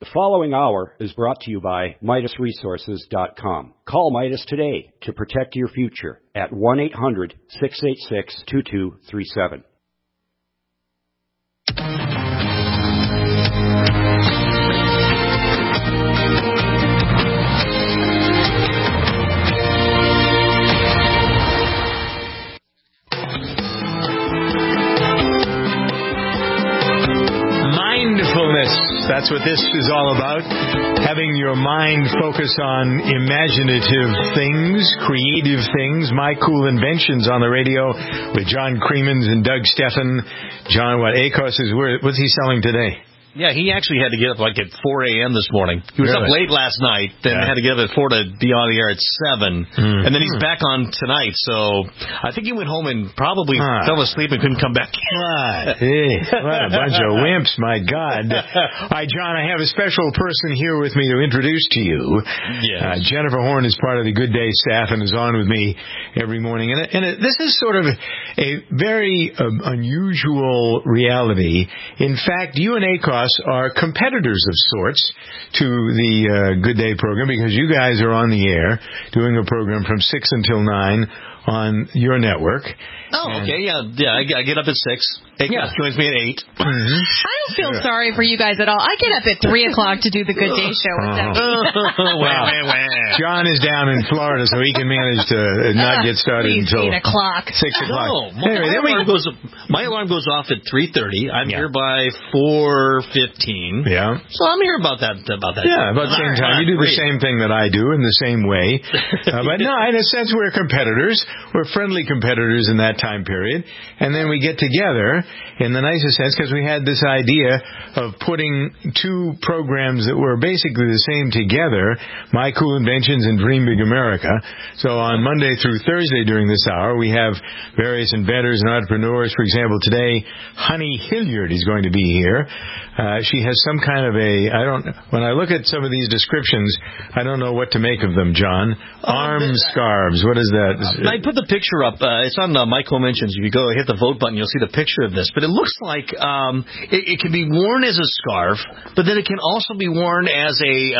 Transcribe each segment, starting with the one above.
The following hour is brought to you by MidasResources.com. Call Midas today to protect your future at 1-800-686-2237. That's what this is all about. Having your mind focus on imaginative things, creative things. My Cool Inventions on the radio with John Creemans and Doug Steffen. John, ACOS is what's he selling today? Yeah, he actually had to get up like at 4 a.m. this morning. He was up late last night, then had to get up at 4 to be on the air at 7. And then he's back on tonight, so I think he went home and probably fell asleep and couldn't come back. What? Hey, what a bunch of wimps, my God. All right, John, I have a special person here with me to introduce to you. Yes. Jennifer Horn is part of the Good Day staff and is on with me every morning. And this is sort of a very unusual reality. In fact, you and ACOS are competitors of sorts to the Good Day program because you guys are on the air doing a program from 6 until 9 on your network. Oh, okay, yeah, I get up at 6. ACOS joins me at 8. I don't feel sorry for you guys at all. I get up at 3 o'clock to do the Good Day show. John is down in Florida, so he can manage to not get started until 8 o'clock. 6 o'clock. No, my alarm goes off at 3:30. I'm here by 4:15. Yeah. So I'm here about that. Yeah, about the same time. You do the same thing that I do in the same way. But no, in a sense, we're competitors. We're friendly competitors in that time period. And then we get together in the nicest sense because we had this idea of putting two programs that were basically the same together, My Cool Inventions and Dream Big America. So on Monday through Thursday during this hour, we have various inventors and entrepreneurs. For example, today, Honey Hilliard is going to be here. She has some kind of when I look at some of these descriptions, I don't know what to make of them, John. Arm scarves. What is that? I put the picture up. It's on My Cool Inventions. If you go hit the vote button, you'll see the picture of this. But it looks like it can be worn as a scarf, but then it can also be worn as a,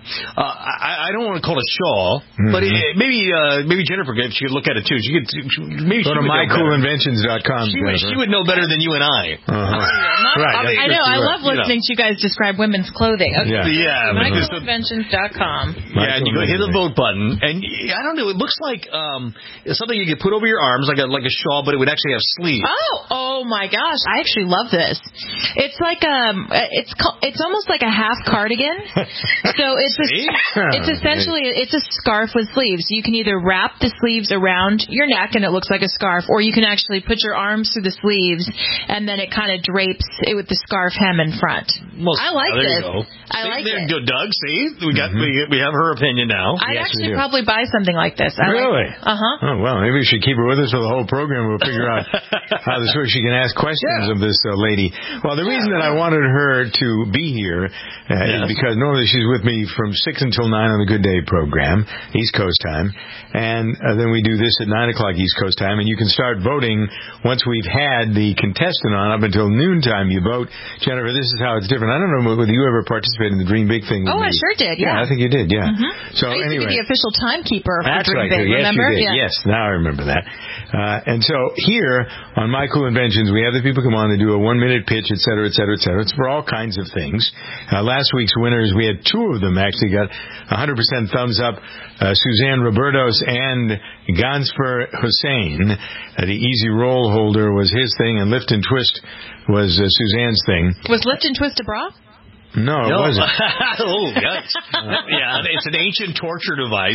I don't want to call it a shawl, but maybe Jennifer, if she could look at it too. Go to mycoolinventions.com. She would know better than you and I. Right. I know. I love listening to you guys describe women's clothing. Okay. Yeah. mycoolinventions.com. Yeah, and you go hit the vote button, and I don't know. It looks like something you could put over your arms, like a shawl, but it would actually have sleeves. Oh my gosh! I actually love this. It's like it's almost like a half cardigan. So it's essentially a scarf with sleeves. You can either wrap the sleeves around your neck and it looks like a scarf, or you can actually put your arms through the sleeves and then it kind of drapes it with the scarf hem in front. I like this. I like it. Doug, see, we have her opinion now. I'd actually probably buy something like this. Really? Oh well, maybe we should keep her with us for the whole program. We'll figure out how she can ask questions of this lady. Well, the reason that I wanted her to be here is because normally she's with me from 6 until 9 on the Good Day program, East Coast time, and then we do this at 9 o'clock East Coast time, and you can start voting once we've had the contestant on up until noontime. You vote. Jennifer, this is how it's different. I don't know whether you ever participated in the Dream Big thing with me. I sure did, yeah. I think you did, yeah. So I used to be the official timekeeper for That's Dream right. Big, remember? Yes, you did. Yes, now I remember that. And so here on My Cool Inventions, we have the people come on and do a 1-minute pitch, et cetera, et cetera, et cetera. It's for all kinds of things. Last week's winners, we had two of them actually got 100% thumbs up. Suzanne Robertos and Gansfer Hussein. The Easy Roll holder was his thing, and Lift and Twist was Suzanne's thing. Was Lift and Twist a bra? No, it wasn't. Yes. Yeah, it's an ancient torture device.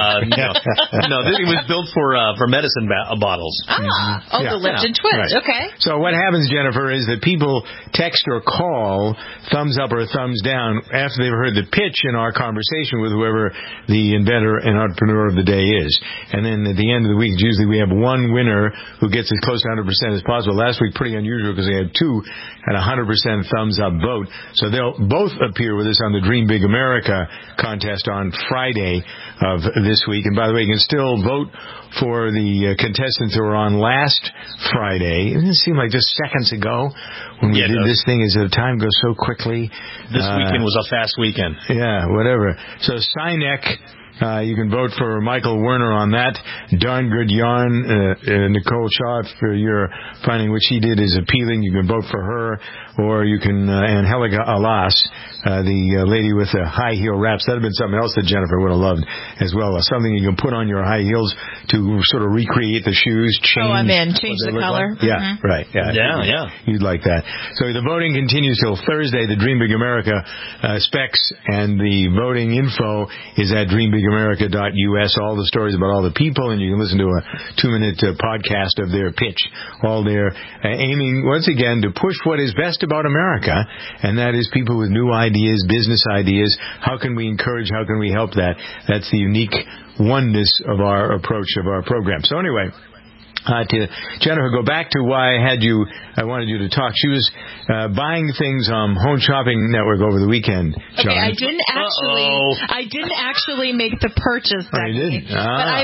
No, it was built for medicine bottles. The Lift and Twist. Right. Okay. So what happens, Jennifer, is that people text or call thumbs up or thumbs down after they've heard the pitch in our conversation with whoever the inventor and entrepreneur of the day is. And then at the end of the week, usually we have one winner who gets as close to 100% as possible. Last week, pretty unusual because they had two at 100% thumbs up vote. So they'll both appear with us on the Dream Big America contest on Friday of this week. And by the way, you can still vote for the contestants who were on last Friday. It didn't seem like just seconds ago when we did this thing. As the time goes so quickly. This weekend was a fast weekend. Yeah, whatever. So Sinek. You can vote for Michael Werner on that. Darn Good Yarn, Nicole Shaw, if you're finding what she did is appealing, you can vote for her. Or you can, and Heliga Alas, the lady with the high heel wraps. That would have been something else that Jennifer would have loved as well. Something you can put on your high heels to sort of recreate the shoes, change. Oh, I'm in. Change the color. Like. Yeah, right. Yeah. You'd like that. So the voting continues till Thursday. The Dream Big America specs and the voting info is at dreambigAmerica.us. All the stories about all the people, and you can listen to a 2-minute podcast of their pitch. All there aiming, once again, to push what is best about America, and that is people with new ideas, business ideas. How can we encourage, how can we help that? That's the unique oneness of our approach of our program. So anyway, to Jennifer, go back to why I wanted you to talk. She was buying things on Home Shopping Network over the weekend. John. Okay, I didn't actually make the purchase. Oh, you didn't? But I've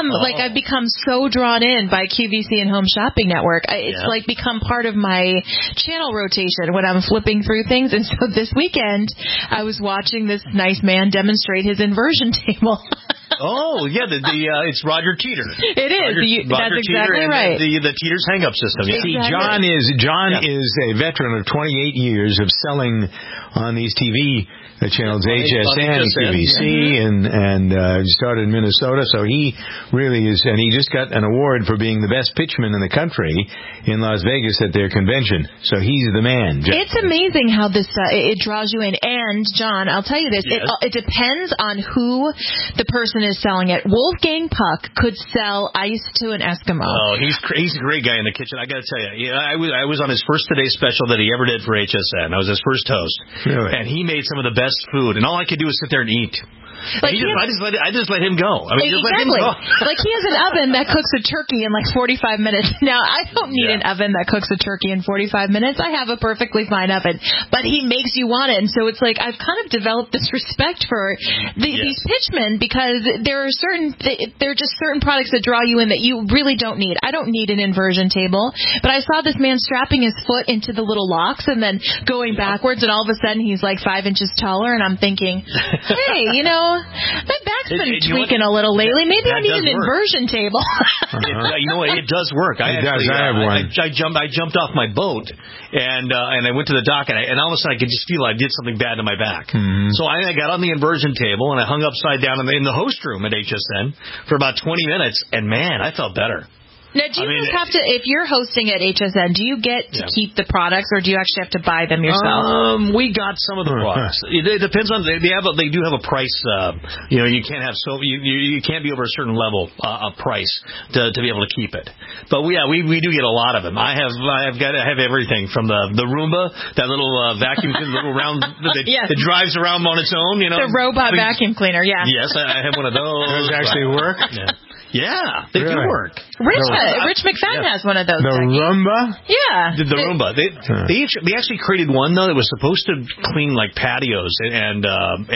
become so drawn in by QVC and Home Shopping Network. It's like become part of my channel rotation when I'm flipping through things. And so this weekend, I was watching this nice man demonstrate his inversion table. Oh, yeah, it's Roger Teeter. It is. That's exactly right. The Teeter's hang-up system. Yeah. Exactly. See, John is a veteran of 28 years of selling on these TV channels, HSN, QVC, and started in Minnesota. So he really is, and he just got an award for being the best pitchman in the country in Las Vegas at their convention. So he's the man. It's amazing how this it draws you in. And John, I'll tell you this: it depends on who the person is selling it. Wolfgang Puck could sell ice to an Eskimo. Oh, he's a great guy in the kitchen. I got to tell you, I was on his first Today special that he ever did for HSN. I was his first host, really? And he made some of the best food, and all I could do was sit there and eat. I just let him go. I mean, just let him go. Like he has an oven that cooks a turkey in like 45 minutes. Now, I don't need an oven that cooks a turkey in 45 minutes. I have a perfectly fine oven, but he makes you want it. And so it's like I've kind of developed this respect for these pitchmen because there are just certain products that draw you in that you really don't need. I don't need an inversion table, but I saw this man strapping his foot into the little locks and then going backwards, and all of a sudden he's like 5 inches taller, and I'm thinking, hey, my back's been tweaking a little lately. Maybe I need an inversion table. You know what? It does work. I have one. I jumped off my boat and I went to the dock and all of a sudden I could just feel I did something bad to my back. Mm-hmm. So I got on the inversion table and I hung upside down in the host room at HSN for about 20 minutes, and man, I felt better. Now, do you have to, if you're hosting at HSN, do you get to keep the products, or do you actually have to buy them yourself? We got some of the products. It depends on they do have a price. You can't have you can't be over a certain level of price to be able to keep it. But we do get a lot of them. I have everything from the Roomba, that little vacuum cleaner, little round that drives around on its own. The robot vacuum cleaner. Yeah. Yes, I have one of those. Does it actually work? Yeah, they do work. Rich McFadden has one of those. The Roomba? Yeah. The Roomba. They actually created one, though, that was supposed to clean like patios and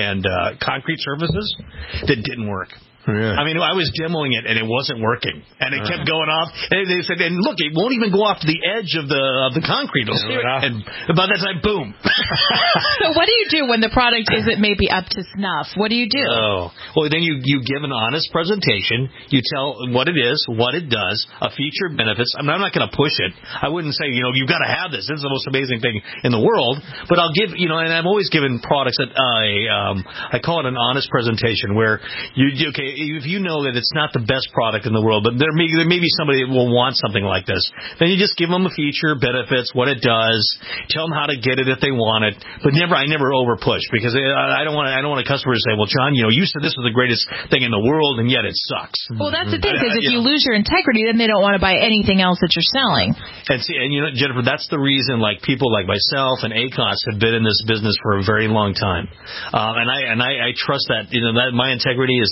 concrete surfaces that didn't work. Yeah. I mean, I was demoing it, and it wasn't working. And it kept going off. And they said, and look, it won't even go off to the edge of the concrete. And by that time, boom. So what do you do when the product isn't maybe up to snuff? What do you do? Oh, well, then you give an honest presentation. You tell what it is, what it does, a feature, benefits. I mean, I'm not going to push it. I wouldn't say, you've got to have this. This is the most amazing thing in the world. But I'll give, and I've always given products that I call it an honest presentation where if you know that it's not the best product in the world, but there may be somebody that will want something like this, then you just give them a feature, benefits, what it does, tell them how to get it if they want it. But I never over push, because I don't want a customer to say, well, John, you said this was the greatest thing in the world, and yet it sucks. Well, that's the thing, because if you lose your integrity, then they don't want to buy anything else that you're selling. And Jennifer, that's the reason people like myself and ACOS have been in this business for a very long time, and I trust that that my integrity is the most important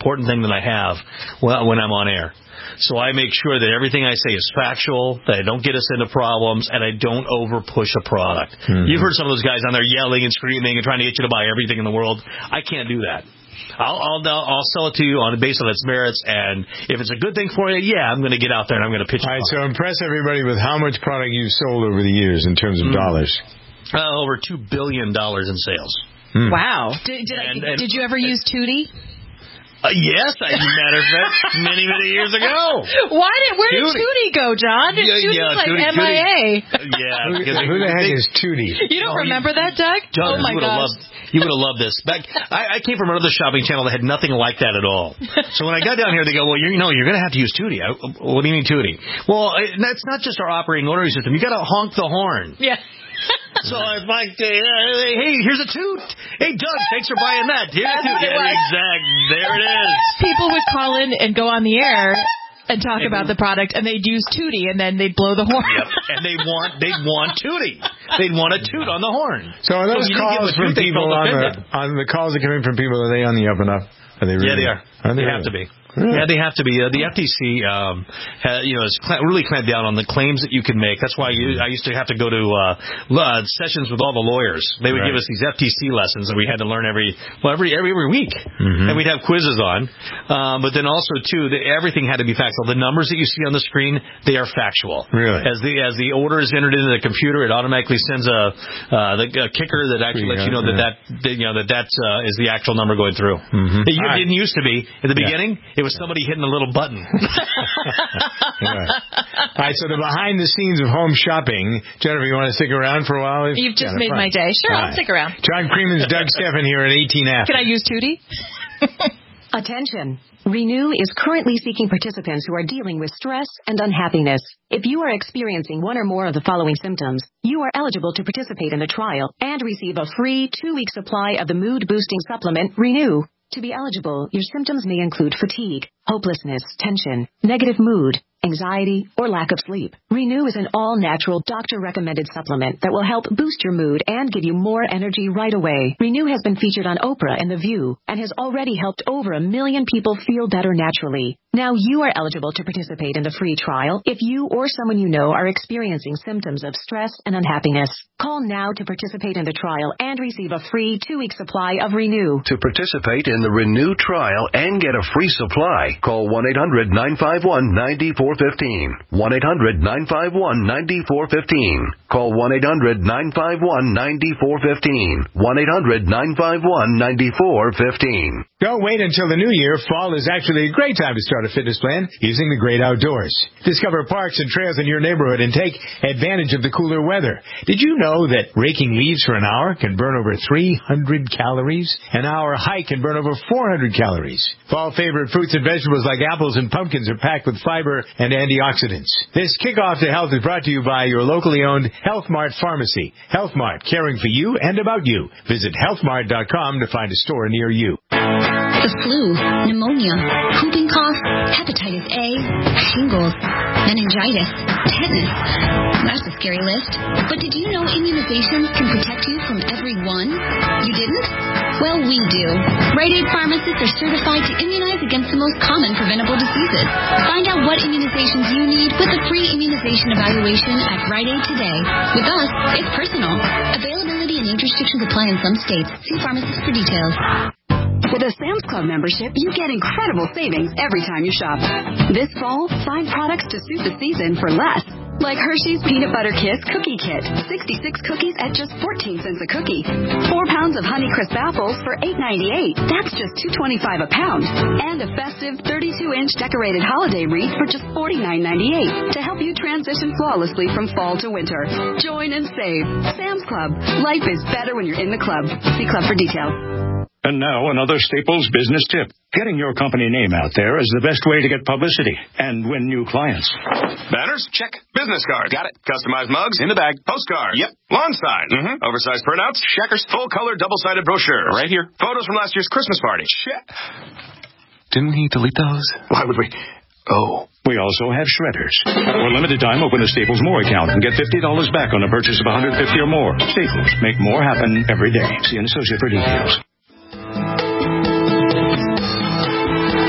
important thing that I have when I'm on air. So I make sure that everything I say is factual, that I don't get us into problems, and I don't over-push a product. Mm-hmm. You've heard some of those guys on there yelling and screaming and trying to get you to buy everything in the world. I can't do that. I'll sell it to you based on its merits, and if it's a good thing for you, I'm going to get out there and I'm going to pitch it. All right, so impress everybody with how much product you've sold over the years in terms of dollars. Over $2 billion in sales. Wow. Did you ever use Tootie? Yes, as a matter of fact, many years ago. Where did Tootie go, John? Tootie like MIA. Yeah. Who the heck is Tootie? You don't remember that, Doug? John, oh my gosh. You would have loved this. I came from another shopping channel that had nothing like that at all. So when I got down here, they go, well, you're going to have to use Tootie. What do you mean Tootie? Well, that's not just our operating ordering system. You got to honk the horn. Yeah. So I was like, hey, here's a toot. Hey, Doug, thanks for buying that. Here's a toot. There it is. People would call in and go on the air and talk about the product, and they'd use Tootie, and then they'd blow the horn. Yep. And they'd want Tootie. They'd want a toot on the horn. So are those calls from people on the calls that come in from people, are they on the up and up? Are they really? Yeah, they are. They have to be. Really? Yeah, they have to be. The FTC, has really clamped down on the claims that you can make. That's why I used to have to go to sessions with all the lawyers. They would give us these FTC lessons, and we had to learn every week, and we'd have quizzes on. But then also too, everything had to be factual. The numbers that you see on the screen, they are factual. Really? As the order is entered into the computer, it automatically sends a kicker that actually lets you know that is the actual number going through. It didn't used to be at the beginning. It was somebody hitting a little button. All right, so the behind the scenes of home shopping. Jennifer, you want to stick around for a while? You've just made my day. Sure, I'll stick around. John Creeman's Doug Stephan here at 18F. Can I use Tootie? Attention. Renew is currently seeking participants who are dealing with stress and unhappiness. If you are experiencing one or more of the following symptoms, you are eligible to participate in the trial and receive a free 2-week supply of the mood-boosting supplement Renew. To be eligible, your symptoms may include fatigue, hopelessness, tension, negative mood, anxiety, or lack of sleep. Renew is an all-natural, doctor-recommended supplement that will help boost your mood and give you more energy right away. Renew has been featured on Oprah and The View and has already helped over 1 million people feel better naturally. Now you are eligible to participate in the free trial if you or someone you know are experiencing symptoms of stress and unhappiness. Call now to participate in the trial and receive a free 2-week supply of Renew. To participate in the Renew trial and get a free supply, call 1-800-951-9415. 1-800-951-9415. Call 1-800-951-9415. 1-800-951-9415. Don't wait until the new year. Fall is actually a great time to start a fitness plan using the great outdoors. Discover parks and trails in your neighborhood and take advantage of the cooler weather. Did you know that raking leaves for an hour can burn over 300 calories? An hour hike can burn over 400 calories. Fall favorite fruits and vegetables like apples and pumpkins are packed with fiber and antioxidants. This kickoff to health is brought to you by your locally owned Health Mart Pharmacy. Health Mart, caring for you and about you. Visit healthmart.com to find a store near you. The flu, pneumonia, whooping cough, hepatitis A, shingles, meningitis, tetanus. That's a scary list. But did you know immunizations can protect you from every one? You didn't? Well, we do. Rite Aid pharmacists are certified to immunize against the most common preventable diseases. Find out what immunizations you need with a free immunization evaluation at Rite Aid today. With us, it's personal. Availability and age restrictions apply in some states. See pharmacist for details. With a Sam's Club membership, you get incredible savings every time you shop. This fall, find products to suit the season for less. Like Hershey's Peanut Butter Kiss Cookie Kit. 66 cookies at just 14 cents a cookie. 4 pounds of Honeycrisp apples for $8.98. That's just $2.25 a pound. And a festive 32-inch decorated holiday wreath for just $49.98 to help you transition flawlessly from fall to winter. Join and save. Sam's Club. Life is better when you're in the club. See club for details. And now another Staples business tip. Getting your company name out there is the best way to get publicity and win new clients. Banners? Check. Business card. Got it. Customized mugs? In the bag. Postcard? Yep. Lawn sign? Mm-hmm. Oversized printouts? Checkers. Full-color double-sided brochures? Right here. Photos from last year's Christmas party? Check. Didn't he delete those? Why would we? Oh. We also have shredders. For a limited time, open a Staples More account and get $50 back on a purchase of $150 or more. Staples. Make more happen every day. See an associate for details.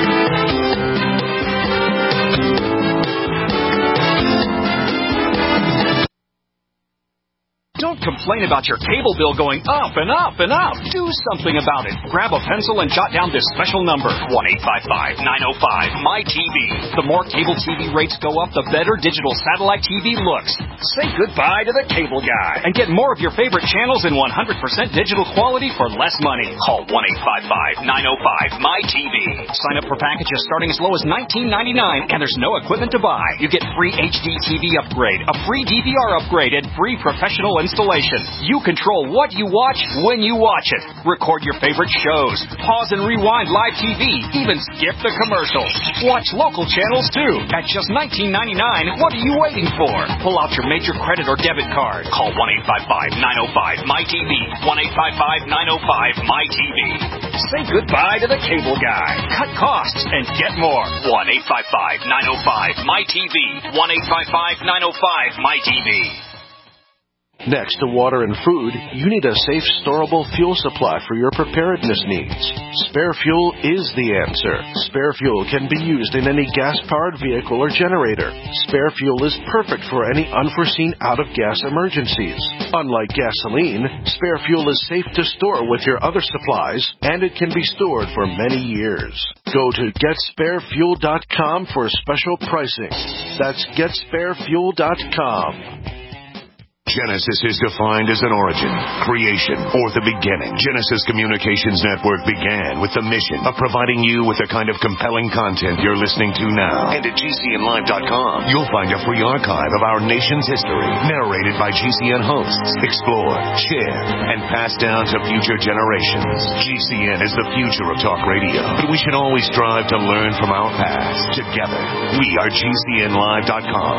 complain about your cable bill going up and up and up. Do something about it. Grab a pencil and jot down this special number, 1-855-905-MY-TV. The more cable TV rates go up, the better digital satellite TV looks. Say goodbye to the cable guy and get more of your favorite channels in 100% digital quality for less money. Call 1-855-905-MY-TV. Sign up for packages starting as low as $19.99, and there's no equipment to buy. You get free HD TV upgrade, a free DVR upgrade, and free professional installation. You control what you watch when you watch it. Record your favorite shows, pause and rewind live TV, even skip the commercials. Watch local channels too at just $19.99. What are you waiting for? Pull out your major credit or debit card. Call 1-855-905-MY-TV. 1-855-905-MY-TV. Say goodbye to the cable guy. Cut costs and get more. 1-855-905-MY-TV. 1-855-905-MY-TV. Next to water and food, you need a safe, storable fuel supply for your preparedness needs. Spare Fuel is the answer. Spare Fuel can be used in any gas-powered vehicle or generator. Spare Fuel is perfect for any unforeseen out-of-gas emergencies. Unlike gasoline, Spare Fuel is safe to store with your other supplies, and it can be stored for many years. Go to GetSpareFuel.com for special pricing. That's GetSpareFuel.com. Genesis is defined as an origin, creation, or the beginning. Genesis Communications Network began with the mission of providing you with the kind of compelling content you're listening to now. And at GCNlive.com, you'll find a free archive of our nation's history, narrated by GCN hosts, explored, shared, and passed down to future generations. GCN is the future of talk radio, but we should always strive to learn from our past. Together, we are GCNlive.com.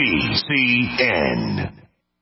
GCN.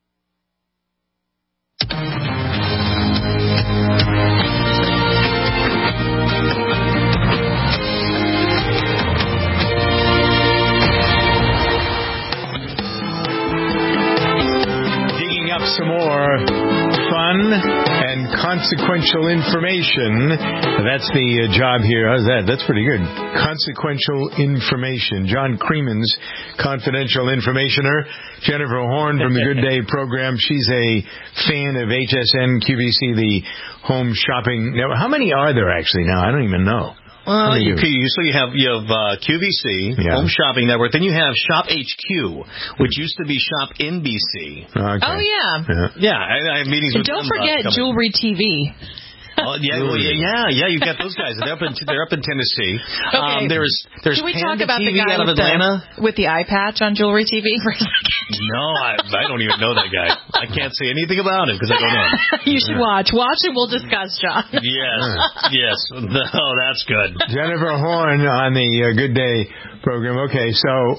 Digging up some more fun and consequential information. That's the job here. How's that? That's pretty good. Consequential information. John Creeman's confidential informationer. Jennifer Horn from the Good Day program. She's a fan of HSN QVC, the home shopping network. How many are there actually now? I don't even know. Well, you have QVC, Home Shopping Network. Then you have Shop HQ, which used to be Shop NBC. Okay. Oh, yeah. I have meetings with them. Don't forget Jewelry TV. Oh, yeah. You got those guys. They're up in Tennessee. Okay. There's Can we Panda talk about TV the guy out of Atlanta with the eye patch on Jewelry TV for a second? No, I don't even know that guy. I can't say anything about him because I don't know. You should watch. Watch and we'll discuss, John. Yes. No, that's good. Jennifer Horn on the Good Day program. Okay, so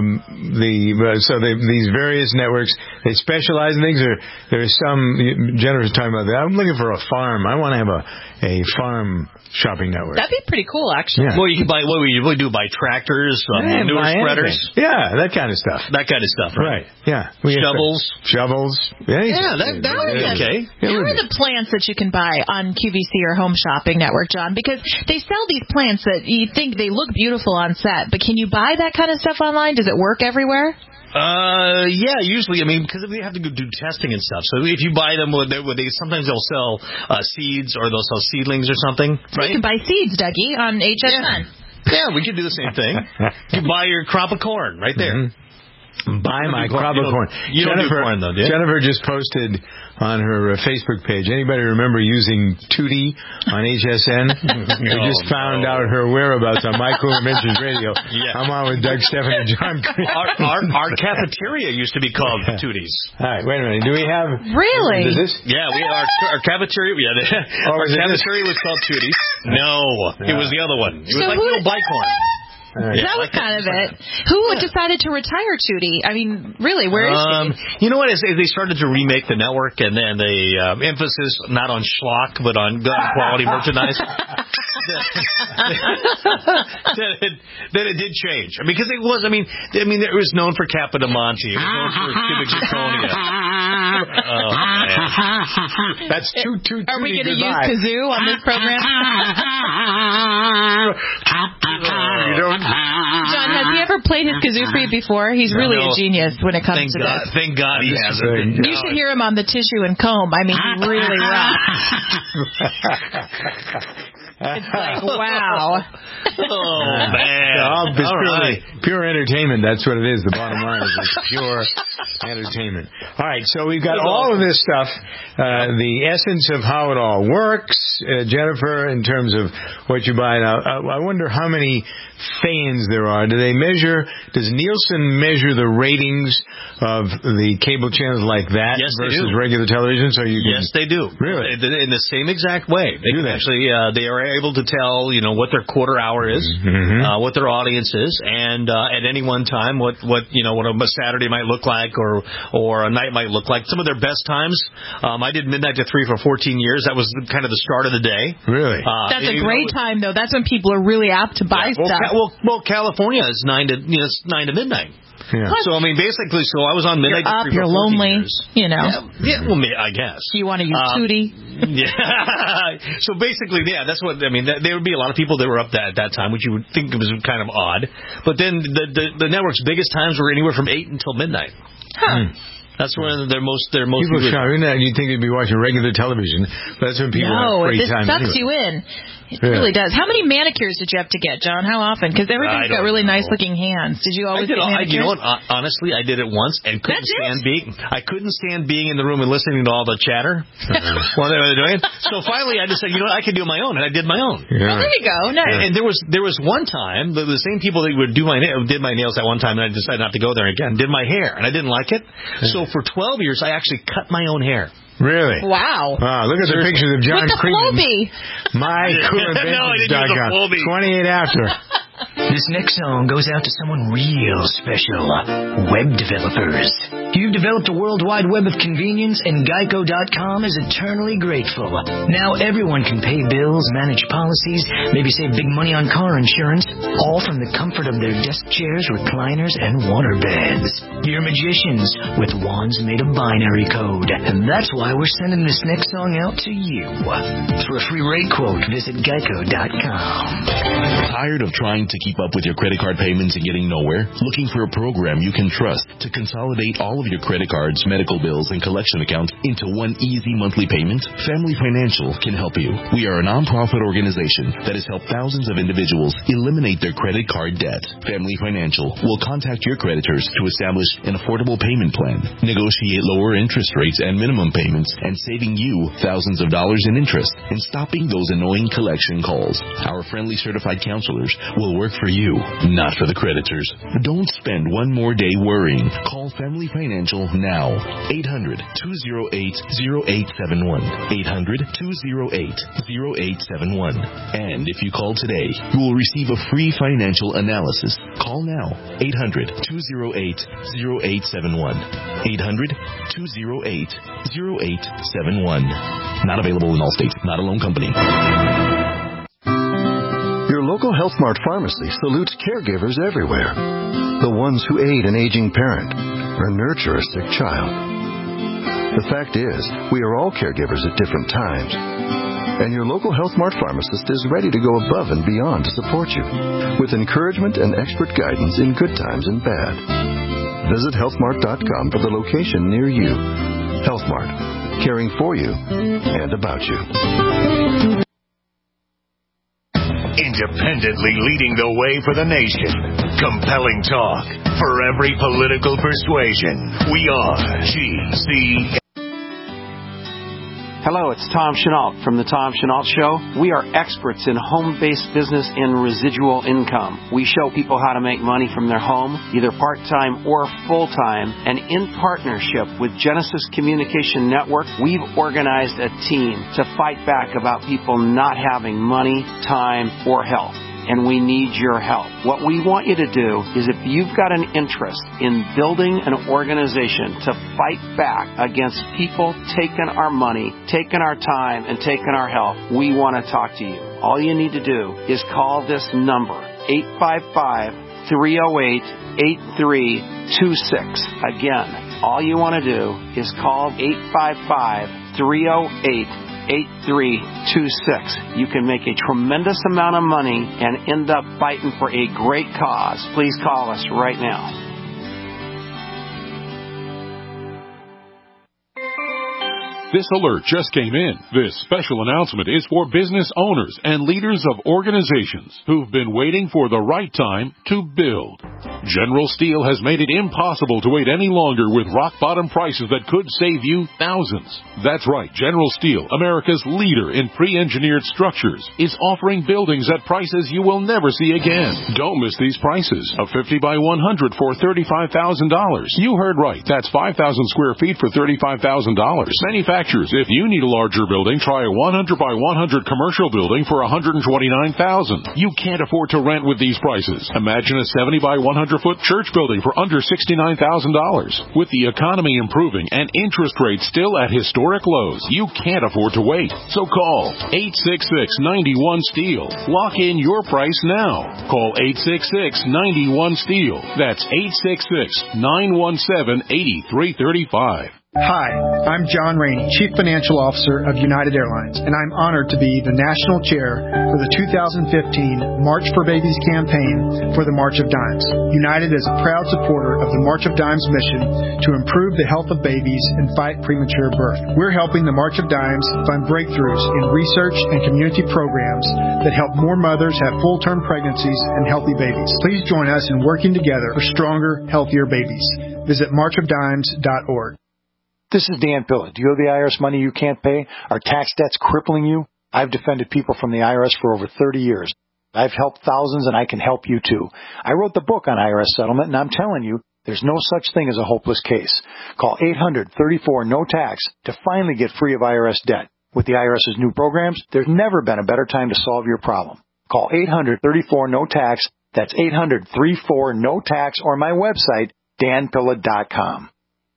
these various networks, they specialize in things. There's some. Jennifer's talking about that. I'm looking for a farm. I want to have a farm shopping network. That'd be pretty cool, actually. Yeah. Well, you can buy what we usually do, buy tractors, manure spreaders. Yeah, that kind of stuff. Right. Yeah. Shovels. Yeah, that would be okay. How are the plants that you can buy on QVC or Home Shopping Network, John? Because they sell these plants that you think they look beautiful on set, but can you buy that kind of stuff online? Does it work everywhere? Yeah, usually, because we have to go do testing and stuff. So if you buy them, sometimes they'll sell seeds or they'll sell seedlings or something, right? You can buy seeds, Dougie, on HSN. Yeah, we could do the same thing. You buy your crop of corn right there. Buy my crop of corn. You don't do corn, though, do you? Jennifer just posted on her Facebook page. Anybody remember using Tootie on HSN? We just found out her whereabouts on My Cool Inventions Radio. Yeah. I'm on with Doug Stephan and John Green. Our cafeteria used to be called Tooties. All right, wait a minute. Do we have... Really? Is this... Yeah, our cafeteria... Yeah, our cafeteria was called Tooties. No, it was the other one. It was like the old Bicorn. That was kind of it. Who decided to retire Tootie? Really, where is he? You know what? As they started to remake the network, and then the emphasis not on schlock but on good quality merchandise, then it did change. Because it was. It was known for Capodimonte. It was known for cubic zirconia. That's too. Are we going to use kazoo on this program? You don't. John, Has he ever played his kazoo for you before? He's really a genius when it comes to this. Thank God he hasn't. You should hear him on the Tissue and Comb. I mean, he really rocks. It's like, wow. Oh, man. It's pure entertainment. That's what it is. The bottom line is it's pure entertainment. All right, so we've got all of this stuff, the essence of how it all works, Jennifer, in terms of what you buy. Now, I wonder how many fans there are. Does Nielsen measure the ratings of the cable channels like that versus regular television? So Yes, they do. Really? In the same exact way. They can actually, they are able to tell, what their quarter hour is, what their audience is, and at any one time, what a Saturday might look like, or a night might look like. Some of their best times, I did midnight to 3 for 14 years. That was kind of the start of the day. Really? That's a great time, though. That's when people are really apt to buy stuff. Well, California is 9 to midnight. Yeah. So, I mean, basically, I was on midnight you're to 3 up, you're lonely, years. Yeah, well, I guess. You want to use Tootie. Yeah. So basically, that's what, I mean, there would be a lot of people that were up at that time, which you would think was kind of odd. But then the network's biggest times were anywhere from 8 until midnight. Huh. That's when they're most. People showering that you'd think they'd be watching regular television, but that's when people have free time. No, this sucks you in. It really does. How many manicures did you have to get, John? How often? Because everybody's got really nice-looking hands. Did you always get manicures? You know what? Honestly, I did it once and couldn't stand being in the room and listening to all the chatter while they were doing it. So finally, I just said, I can do my own, and I did my own. Yeah. Well, there you go. Nice. And there was one time the same people that would did my nails at one time, and I decided not to go there again. Did my hair, and I didn't like it. So for 12 years, I actually cut my own hair. Really? Wow. Look at the pictures of John Creedon. MyCoolAdventures.com. 28 after. This next song goes out to someone real special. Web developers. You've developed a World Wide Web of convenience, and Geico.com is eternally grateful. Now everyone can pay bills, manage policies, maybe save big money on car insurance, all from the comfort of their desk chairs, recliners, and waterbeds. You're magicians with wands made of binary code, and that's why we're sending this next song out to you. For a free rate quote, visit Geico.com. Tired of trying to keep up with your credit card payments and getting nowhere? Looking for a program you can trust to consolidate all of your credit cards, medical bills, and collection accounts into one easy monthly payment? Family Financial can help you. We are a nonprofit organization that has helped thousands of individuals eliminate their credit card debt. Family Financial will contact your creditors to establish an affordable payment plan, negotiate lower interest rates and minimum payments, and saving you thousands of dollars in interest and stopping those annoying collection calls. Our friendly certified counselors will work for you, not for the creditors. Don't spend one more day worrying. Call Family Financial now. 800-208-0871. 800-208-0871. And if you call today, you will receive a free financial analysis. Call now. 800-208-0871. 800-208-0871. Not available in all states. Not a loan company. Your local Health Mart pharmacy salutes caregivers everywhere. The ones who aid an aging parent or nurture a sick child. The fact is, we are all caregivers at different times. And your local Health Mart pharmacist is ready to go above and beyond to support you with encouragement and expert guidance in good times and bad. Visit healthmart.com for the location near you. Health Mart, caring for you and about you. Independently leading the way for the nation. Compelling talk for every political persuasion. We are GC. Hello, it's Tom Chenault from The Tom Chenault Show. We are experts in home-based business and residual income. We show people how to make money from their home, either part-time or full-time. And in partnership with Genesis Communication Network, we've organized a team to fight back about people not having money, time, or health. And we need your help. What we want you to do is if you've got an interest in building an organization to fight back against people taking our money, taking our time, and taking our health, we want to talk to you. All you need to do is call this number, 855-308-8326. Again, all you want to do is call 855-308-8326. 8326. You can make a tremendous amount of money and end up fighting for a great cause. Please call us right now. This alert just came in. This special announcement is for business owners and leaders of organizations who've been waiting for the right time to build. General Steel has made it impossible to wait any longer with rock-bottom prices that could save you thousands. That's right, General Steel, America's leader in pre-engineered structures, is offering buildings at prices you will never see again. Don't miss these prices. A 50 by 100 for $35,000. You heard right. That's 5,000 square feet for $35,000. Manufacturers, if you need a larger building, try a 100 by 100 commercial building for $129,000. You can't afford to rent with these prices. Imagine a 70 by 100-foot church building for under $69,000. With the economy improving and interest rates still at historic lows, you can't afford to wait. So call 866-91-STEEL. Lock in your price now. Call 866-91-STEEL. That's 866-917-8335. Hi, I'm John Rainey, Chief Financial Officer of United Airlines, and I'm honored to be the National Chair for the 2015 March for Babies campaign for the March of Dimes. United is a proud supporter of the March of Dimes mission to improve the health of babies and fight premature birth. We're helping the March of Dimes fund breakthroughs in research and community programs that help more mothers have full-term pregnancies and healthy babies. Please join us in working together for stronger, healthier babies. Visit marchofdimes.org. This is Dan Pilla. Do you owe the IRS money you can't pay? Are tax debts crippling you? I've defended people from the IRS for over 30 years. I've helped thousands, and I can help you too. I wrote the book on IRS settlement, and I'm telling you, there's no such thing as a hopeless case. Call 800-34-NO-TAX to finally get free of IRS debt. With the IRS's new programs, there's never been a better time to solve your problem. Call 800-34-NO-TAX. That's 800-34-NO-TAX, or my website, danpilla.com.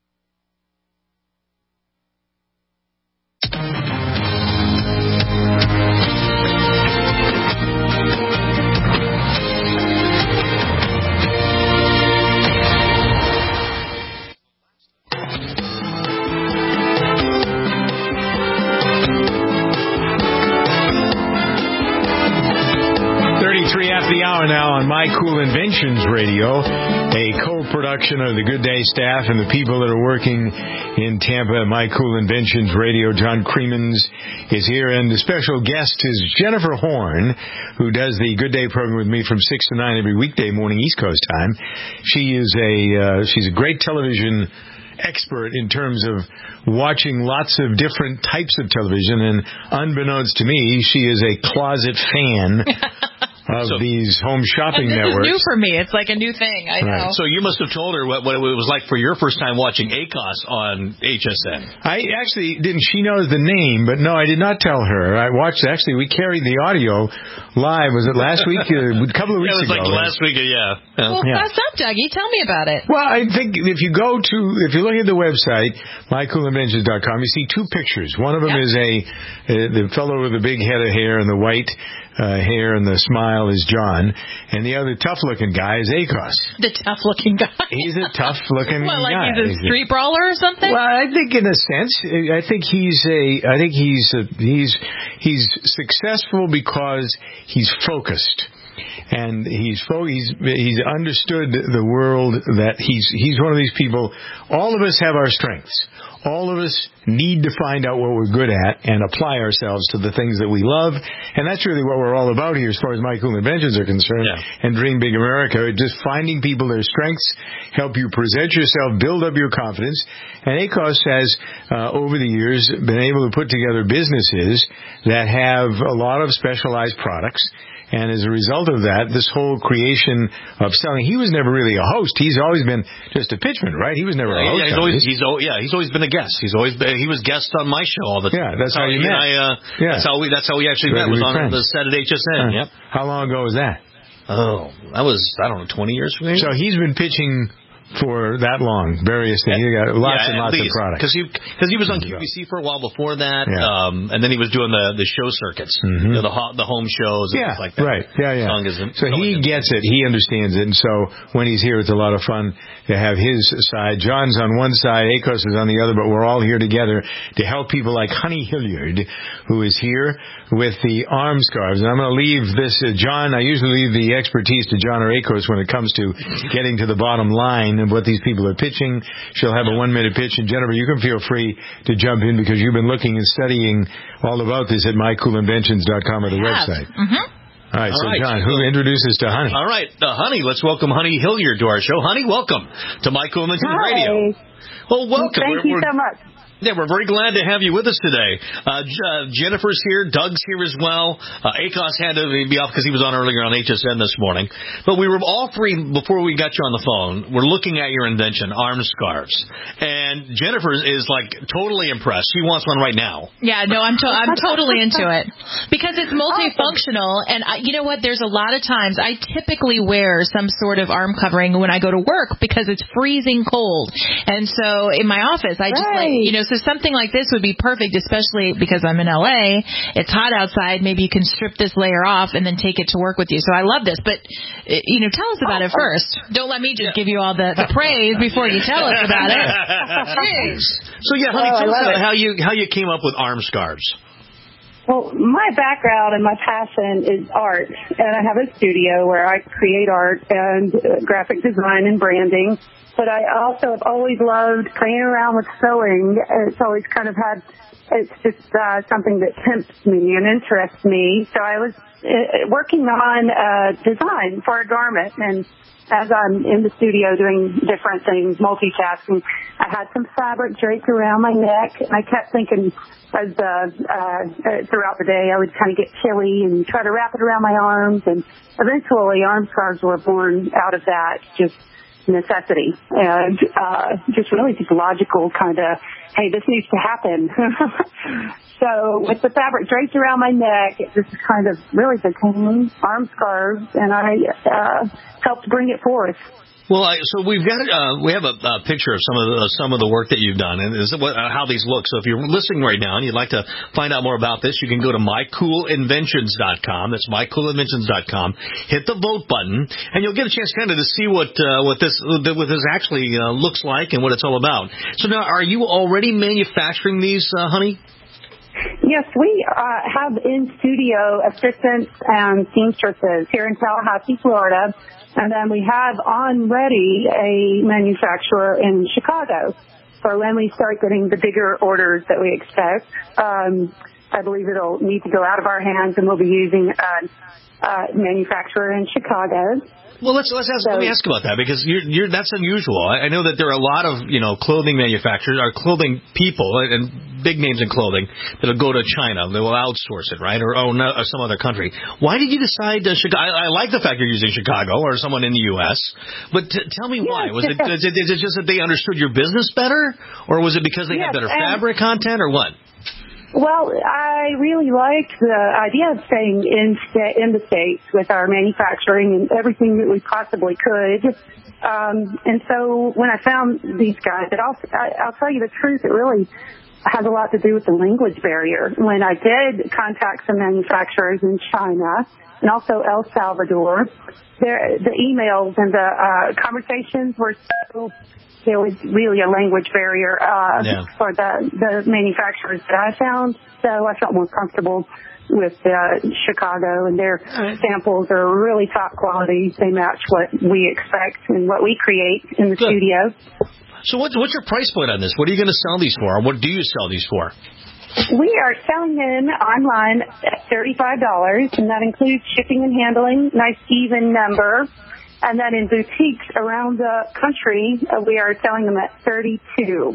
After the hour now on My Cool Inventions Radio, a co-production of the Good Day staff and the people that are working in Tampa at My Cool Inventions Radio. John Creemans is here, and the special guest is Jennifer Horn, who does the Good Day program with me from 6 to 9 every weekday morning East Coast time. She's a great television expert in terms of watching lots of different types of television, and unbeknownst to me, she is a closet fan of these home shopping networks. This is new for me. It's like a new thing. I know. So you must have told her what it was like for your first time watching ACOS on HSN. I actually didn't. She knows the name, but no, I did not tell her. I watched. Actually, we carried the audio live. Was it last week? A couple of weeks ago. It was like last week. Yeah. Well, what's up, Dougie? Tell me about it. Well, I think if you look at the website, mycoolinventions.com, you see two pictures. One of them is the fellow with the big head of hair and the white hair and the smile is John, and the other tough-looking guy is ACOS. The tough-looking guy. He's a tough-looking guy. Like he's a street brawler or something? Well, I think in a sense, I think he's successful because he's focused. And he's understood the world that he's one of these people. All of us have our strengths. All of us need to find out what we're good at and apply ourselves to the things that we love. And that's really what we're all about here as far as My Cool Inventions are concerned. And Dream Big America, just finding people their strengths, help you present yourself, build up your confidence. And ACOS has, over the years, been able to put together businesses that have a lot of specialized products. And as a result of that, this whole creation of selling, he was never really a host. He's always been just a pitchman, right? He was never a host. He's always been a guest. He was guest on my show all the time. Yeah, that's how you met. That's how we actually met. Was on the set at HSN. Yep. How long ago was that? Oh, that was, I don't know, 20 years ago. So he's been pitching for that long. Various things. You got lots and lots of products. Because he was on QVC for a while before that, and then he was doing the show circuits, the home shows and things like that. Right. So he gets it. He understands it. And so when he's here, it's a lot of fun to have his side. John's on one side, Akos is on the other, but we're all here together to help people like Honey Hilliard, who is here with the arm scarves. And I'm going to leave this, John, I usually leave the expertise to John or Akos when it comes to getting to the bottom line of what these people are pitching. She'll have a 1-minute pitch. And Jennifer, you can feel free to jump in because you've been looking and studying all about this at mycoolinventions.com or the website. All right, so John, who introduces to Honey? All right, Honey, let's welcome Honey Hilliard to our show. Honey, welcome to My Cool Inventions Radio. Well, welcome. Thank you so much. Yeah, we're very glad to have you with us today. Jennifer's here. Doug's here as well. Akos had to be off because he was on earlier on HSN this morning. But we were all three, before we got you on the phone, we're looking at your invention, arm scarves. And Jennifer is, like, totally impressed. She wants one right now. Yeah, no, I'm totally into it. Because it's multifunctional. And you know what? There's a lot of times I typically wear some sort of arm covering when I go to work because it's freezing cold. And so in my office, I just, so something like this would be perfect, especially because I'm in L.A. It's hot outside. Maybe you can strip this layer off and then take it to work with you. So I love this. But, tell us about it first. Don't let me just give you all the praise before you tell us about it. Jeez. So, Honey, tell us how you came up with arm scarves. Well, my background and my passion is art, and I have a studio where I create art and graphic design and branding. But I also have always loved playing around with sewing. It's always kind of it's just something that tempts me and interests me. So I was working on design for a garment, and as I'm in the studio doing different things, multitasking, I had some fabric draped around my neck, and I kept thinking as throughout the day I would kind of get chilly and try to wrap it around my arms, and eventually arm scarves were born out of that, just necessity and just logical kind of, hey, this needs to happen. So with the fabric draped around my neck, it just kind of really became arm scarves, and I helped bring it forth. Well, so we have a picture of some of the work that you've done, and how these look. So if you're listening right now and you'd like to find out more about this, you can go to mycoolinventions.com. That's mycoolinventions.com. Hit the vote button, and you'll get a chance kind of to see what this actually looks like and what it's all about. So now, are you already manufacturing these, Honey? Yes, we have in-studio assistants and seamstresses here in Tallahassee, Florida. And then we have on ready a manufacturer in Chicago for when we start getting the bigger orders that we expect. I believe it'll need to go out of our hands, and we'll be using a manufacturer in Chicago. Well, let me ask about that, because that's unusual. I know that there are a lot of clothing manufacturers or clothing people and big names in clothing that'll go to China. They will outsource it, right, or some other country. Why did you decide Chicago? I like the fact you're using Chicago or someone in the U.S., but tell me why. Is it just that they understood your business better, or was it because they had better fabric content, or what? Well, I really like the idea of staying in the States with our manufacturing and everything that we possibly could. And so when I found these guys, I'll tell you the truth, it really has a lot to do with the language barrier. When I did contact some manufacturers in China and also El Salvador, the emails and the conversations were so... There was really a language barrier for the manufacturers that I found, so I felt more comfortable with Chicago, and their samples are really top quality. They match what we expect and what we create in the studio. So what's your price point on this? What are you going to sell these for, or what do you sell these for? We are selling them online at $35, and that includes shipping and handling, nice even number. And then in boutiques around the country, we are selling them at $32.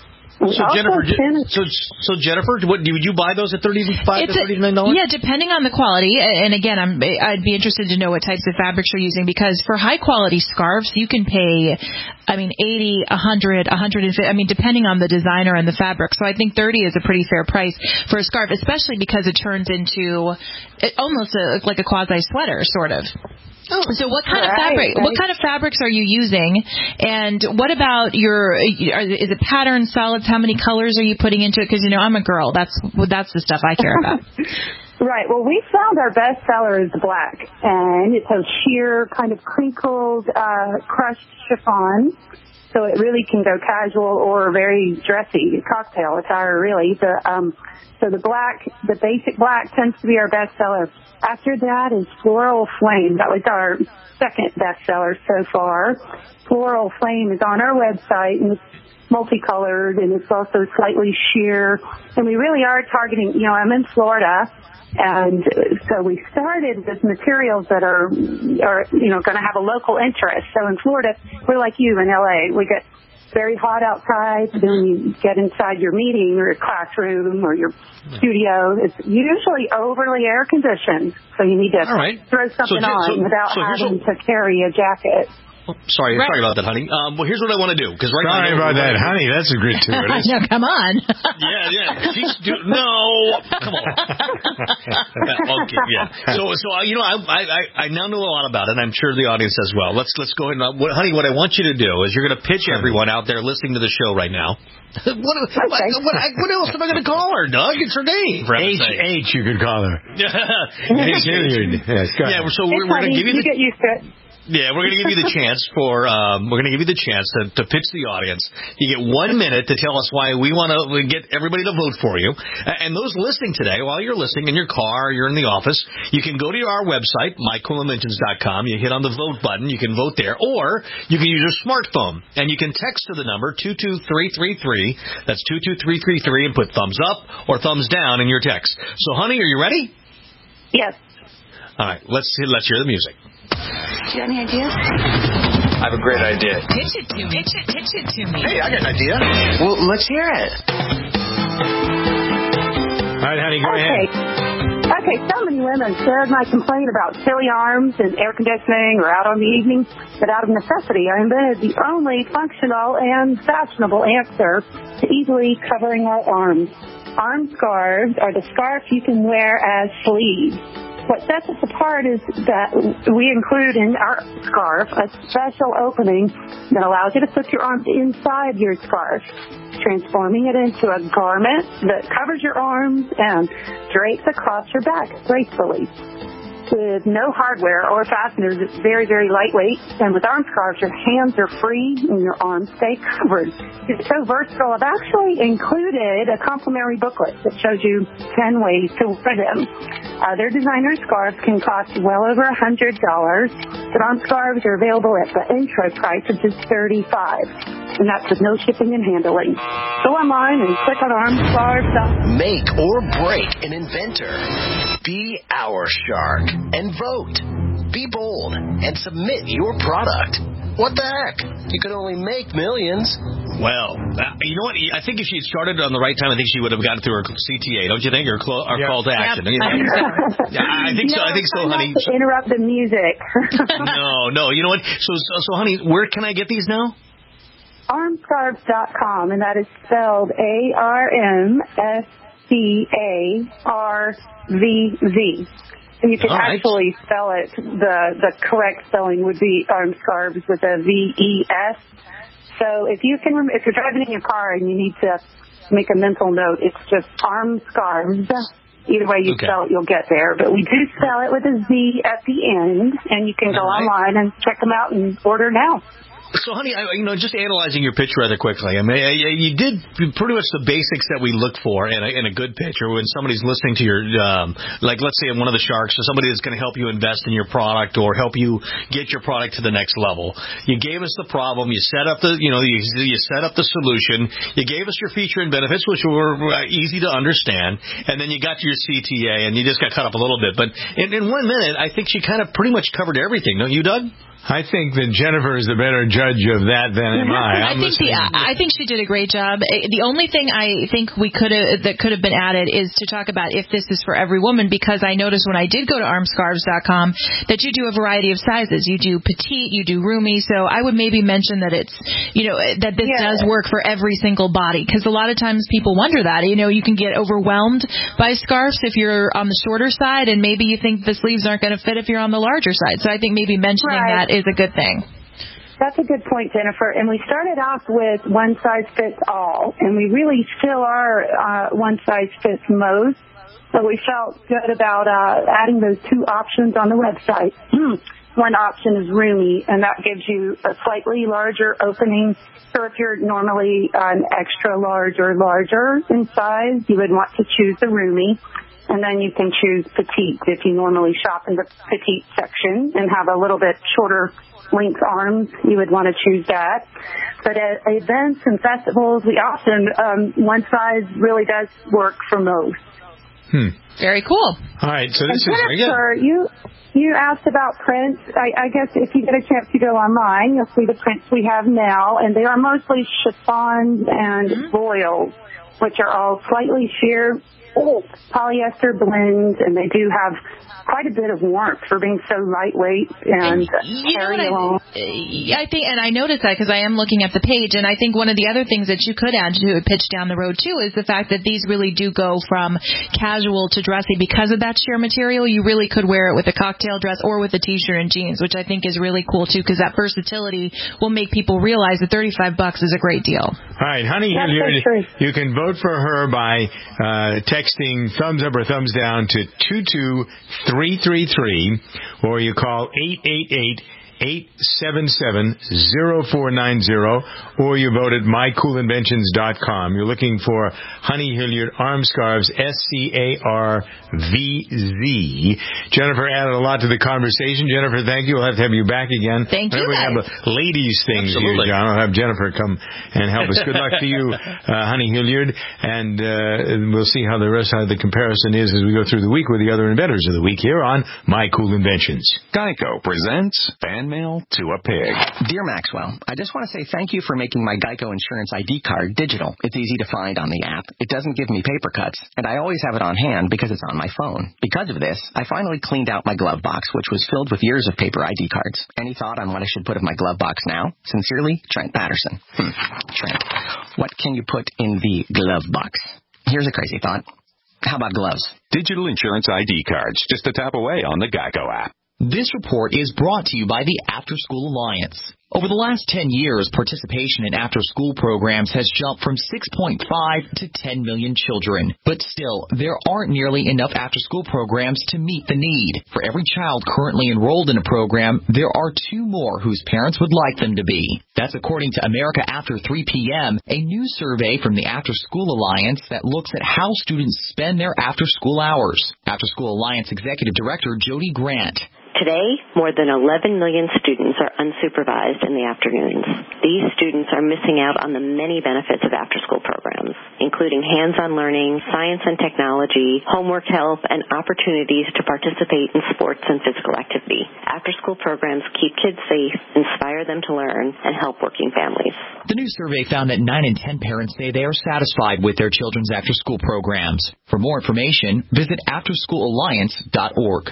So Jennifer, would you buy those at $35 to $39? Yeah, depending on the quality. And again, I'd be interested to know what types of fabrics you're using, because for high quality scarves, you can pay, $80, $100, $150. Depending on the designer and the fabric. So I think $30 is a pretty fair price for a scarf, especially because it turns into almost like a quasi sweater, sort of. So what kind of fabric? Right. What kind of fabrics are you using? And what about is it pattern solids? How many colors are you putting into it? Because I'm a girl. That's the stuff I care about. Right. Well, we found our best seller is the black, and it's a sheer kind of crinkled, crushed chiffon. So it really can go casual or very dressy, cocktail attire, really. So the black, the basic black tends to be our best seller. After that is Floral Flame. That was our second best seller so far. Floral Flame is on our website, and it's multicolored, and it's also slightly sheer. And we really are targeting, I'm in Florida, and so we started with materials that are going to have a local interest. So in Florida, we're like you in LA. We get very hot outside, then you get inside your meeting or your classroom or your studio. It's usually overly air conditioned, so you need to throw something on without having to carry a jacket. Sorry about that, honey. Well, here's what I want to do. Sorry about that, honey. That's a gratuitous. No, come on. Yeah. No, come on. Okay, yeah. So I now know a lot about it, and I'm sure the audience as well. Let's go ahead and, honey, what I want you to do is you're going to pitch everyone out there listening to the show right now. What else am I going to call her, Doug? It's her name. H, you could call her. So we're going to give you the... You get used to it. Yeah, we're going to give you the chance to pitch the audience. You get 1 minute to tell us why we want to get everybody to vote for you. And those listening today, while you're listening in your car, you're in the office, you can go to our website, mycoolinventions.com. You hit on the vote button. You can vote there. Or you can use your smartphone, and you can text to the number 22333. That's 22333, and put thumbs up or thumbs down in your text. So, honey, are you ready? Yes. All right, let's hear the music. Do you have any ideas? I have a great idea. Pitch it to me. Hey, I got an idea. Well, let's hear it. All right, honey, go ahead. Okay, so many women shared my complaint about chilly arms and air conditioning or out on the evening, but out of necessity, I invented the only functional and fashionable answer to easily covering our arms. Arm scarves are the scarf you can wear as sleeves. What sets us apart is that we include in our scarf a special opening that allows you to put your arms inside your scarf, transforming it into a garment that covers your arms and drapes across your back gracefully. With no hardware or fasteners, it's very, very lightweight. And with arm scarves, your hands are free and your arms stay covered. It's so versatile. I've actually included a complimentary booklet that shows you 10 ways to wear them. Their designer scarves can cost well over $100, but arm scarves are available at the intro price of just $35. And that's with no shipping and handling. Go online and click on armscarves.com. Make or break an inventor. Be our shark and vote. Be bold and submit your product. What the heck? You can only make millions. Well, you know what? I think if she had started on the right time, I think she would have gotten through her CTA, don't you think? Or call to action. Yep. I think so, honey. Interrupt the music. No. You know what? So, honey, where can I get these now? Armscarves.com, and that is spelled ARMSCARVV. And you can actually spell it. The correct spelling would be armscarves with a VES. So if you're driving in your car and you need to make a mental note, it's just armscarves. Either way you spell it, you'll get there. But we do spell it with a Z at the end, and you can go online and check them out and order now. So, honey, just analyzing your pitch rather quickly, I mean, you did pretty much the basics that we look for in a good pitch, or when somebody's listening to your, like, let's say one of the sharks, or somebody that's going to help you invest in your product or help you get your product to the next level. You gave us the problem, you set up you set up the solution, you gave us your feature and benefits, which were easy to understand, and then you got to your CTA, and you just got cut up a little bit. But in 1 minute, I think she kind of pretty much covered everything, don't you, Doug? I think that Jennifer is the better judge of that than am I. I think she did a great job. The only thing I think that could have been added is to talk about if this is for every woman, because I noticed when I did go to armscarves.com that you do a variety of sizes. You do petite, you do roomy. So I would maybe mention that it's, that this does work for every single body, because a lot of times people wonder that. You can get overwhelmed by scarves if you're on the shorter side, and maybe you think the sleeves aren't going to fit if you're on the larger side. So I think maybe mentioning that is a good thing. That's a good point, Jennifer. And we started off with one size fits all, and we really still are one size fits most. So we felt good about adding those two options on the website. One option is roomy, and that gives you a slightly larger opening. So if you're normally an extra large or larger in size, you would want to choose the roomy. And then you can choose petite if you normally shop in the petite section and have a little bit shorter length arms. You would want to choose that. But at events and festivals, we often, one size really does work for most. Very cool. All right, so this Jennifer, you asked about prints. I guess if you get a chance to go online, you'll see the prints we have now, and they are mostly chiffons and voils, which are all slightly sheer polyester blends, and they do have quite a bit of warmth for being so lightweight and carry along. I think, and I noticed that because I am looking at the page, and I think one of the other things that you could add to a pitch down the road too is the fact that these really do go from casual to dressy because of that sheer material. You really could wear it with a cocktail dress or with a t-shirt and jeans, which I think is really cool too, because that versatility will make people realize that $35 is a great deal. All right, honey, you can vote for her by texting thumbs up or thumbs down to 22333, or you call 888-877-0490, or you vote at mycoolinventions.com. You're looking for Honey Hilliard Arm Scarves, SCARVZ. Jennifer added a lot to the conversation. Jennifer, thank you. We'll have to have you back again. Thank you, guys. We have a ladies' things here, John. I'll have Jennifer come and help us. Good luck to you, Honey Hilliard, and we'll see how the rest of the comparison is as we go through the week with the other inventors of the week here on My Cool Inventions. Geico presents Fan Mail to a Pig. Dear Maxwell, I just want to say thank you for making my Geico Insurance ID card digital. It's easy to find on the app. It doesn't give me paper cuts, and I always have it on hand because it's on my phone. Because of this, I finally cleaned out my glove box, which was filled with years of paper ID cards. Any thought on what I should put in my glove box now? Sincerely, Trent Patterson. Trent, what can you put in the glove box? Here's a crazy thought. How about gloves? Digital insurance ID cards, just a tap away on the Geico app. This report is brought to you by the After School Alliance. Over the last 10 years, participation in after-school programs has jumped from 6.5 to 10 million children. But still, there aren't nearly enough after-school programs to meet the need. For every child currently enrolled in a program, there are 2 more whose parents would like them to be. That's according to America After 3 p.m., a new survey from the After School Alliance that looks at how students spend their after-school hours. After School Alliance Executive Director Jody Grant. Today, more than 11 million students are unsupervised in the afternoons. These students are missing out on the many benefits of after-school programs, including hands-on learning, science and technology, homework help, and opportunities to participate in sports and physical activity. After-school programs keep kids safe, inspire them to learn, and help working families. The new survey found that 9 in 10 parents say they are satisfied with their children's after-school programs. For more information, visit afterschoolalliance.org.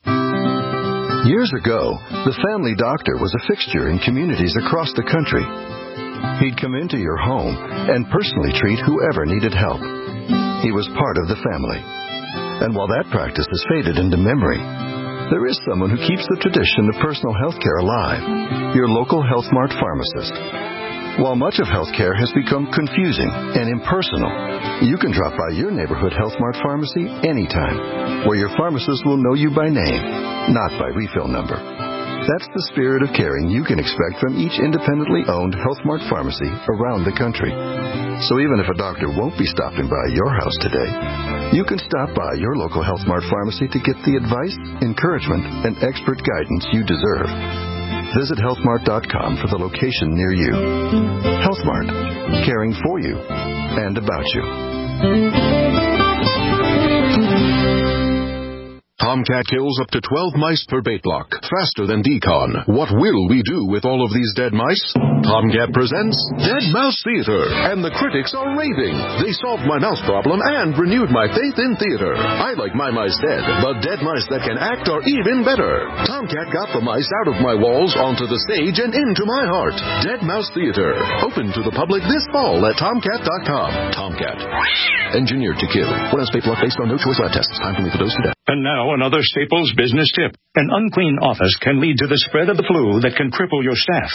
Years ago, the family doctor was a fixture in communities across the country. He'd come into your home and personally treat whoever needed help. He was part of the family. And while that practice has faded into memory, there is someone who keeps the tradition of personal health care alive, your local Health Mart pharmacist. While much of healthcare has become confusing and impersonal, you can drop by your neighborhood Health Mart pharmacy anytime, where your pharmacist will know you by name, not by refill number. That's the spirit of caring you can expect from each independently owned Health Mart pharmacy around the country. So even if a doctor won't be stopping by your house today, you can stop by your local Health Mart pharmacy to get the advice, encouragement, and expert guidance you deserve. Visit healthmart.com for the location near you. HealthMart, caring for you and about you. Tomcat kills up to 12 mice per bait block, faster than Decon. What will we do with all of these dead mice? Tomcat presents Dead Mouse Theater, and the critics are raving. They solved my mouse problem and renewed my faith in theater. I like my mice dead, but dead mice that can act are even better. Tomcat got the mice out of my walls, onto the stage, and into my heart. Dead Mouse Theater, open to the public this fall at Tomcat.com. Tomcat, engineered to kill. 1 ounce bait block based on no choice lab tests. Time for lethal dose to death. And now another Staples business tip. An unclean office can lead to the spread of the flu that can cripple your staff.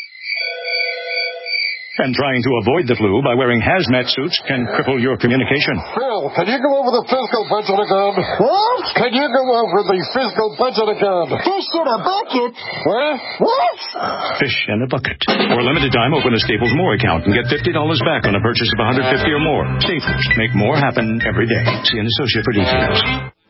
And trying to avoid the flu by wearing hazmat suits can cripple your communication. Phil, can you go over the fiscal budget again? What? Can you go over the fiscal budget again? Fish in a bucket? What? Fish in a bucket. For a limited time, open a Staples More account and get $50 back on a purchase of $150 or more. Staples. Make more happen every day. See an associate for details.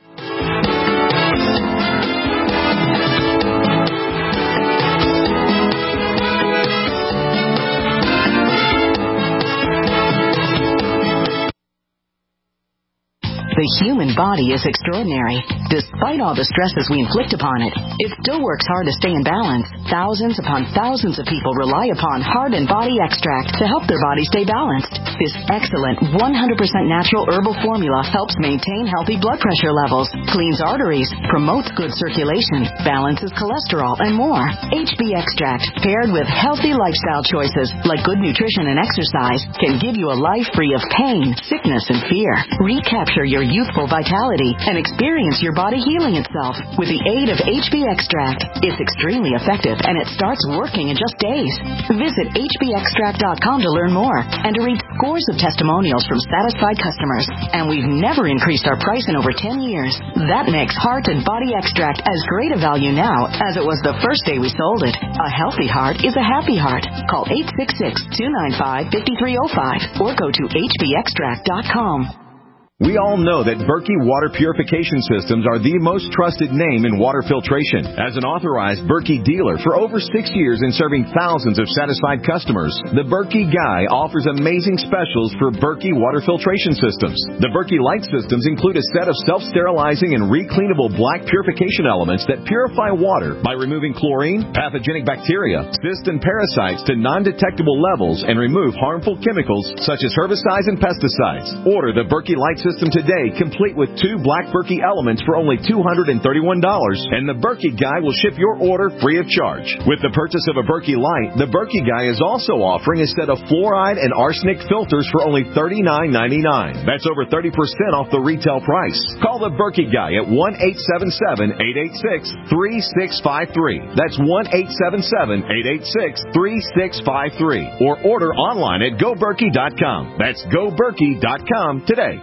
The human body is extraordinary. Despite all the stresses we inflict upon it, it still works hard to stay in balance. Thousands upon thousands of people rely upon Heart and Body Extract to help their body stay balanced. This excellent 100% natural herbal formula helps maintain healthy blood pressure levels, cleans arteries, promotes good circulation, balances cholesterol, and more. HB Extract, paired with healthy lifestyle choices like good nutrition and exercise, can give you a life free of pain, sickness, and fear. Recapture your youthful vitality and experience your body healing itself with the aid of HB Extract. It's extremely effective and it starts working in just days. Visit hbextract.com to learn more and to read scores of testimonials from satisfied customers. And we've never increased our price in over 10 years. That makes Heart and Body Extract as great a value now as it was the first day we sold it. A healthy heart is a happy heart. Call 866-295-5305 or go to hbextract.com. We all know that Berkey Water Purification Systems are the most trusted name in water filtration. As an authorized Berkey dealer for over 6 years and serving thousands of satisfied customers, the Berkey Guy offers amazing specials for Berkey Water Filtration Systems. The Berkey Light Systems include a set of self-sterilizing and recleanable black purification elements that purify water by removing chlorine, pathogenic bacteria, cysts, and parasites to non-detectable levels and remove harmful chemicals such as herbicides and pesticides. Order the Berkey Light System today, complete with 2 black Berkey elements for only $231, and the Berkey Guy will ship your order free of charge. With the purchase of a Berkey Light, the Berkey Guy is also offering a set of fluoride and arsenic filters for only $39.99. That's over 30% off the retail price. Call the Berkey Guy at 1-877-886-3653. That's 1-877-886-3653. Or order online at GoBerkey.com. That's GoBerkey.com today.